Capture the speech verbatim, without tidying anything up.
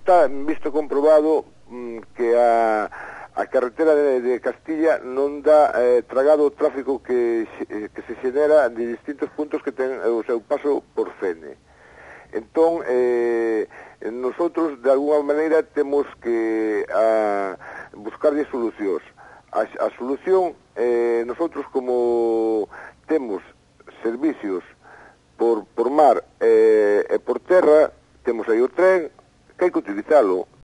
está visto comprobado mm, que a, a carretera de, de Castilla non dá eh, tragado o tráfico que, que se xenera de distintos puntos que ten o seu paso por Fene. Entón, eh, nosotros de alguna maneira temos que a, buscarlle solucións. A, a solución, eh, nosotros como temos servicios por, por mar eh, e por terra, temos aí o tren, que hai que utilizalo.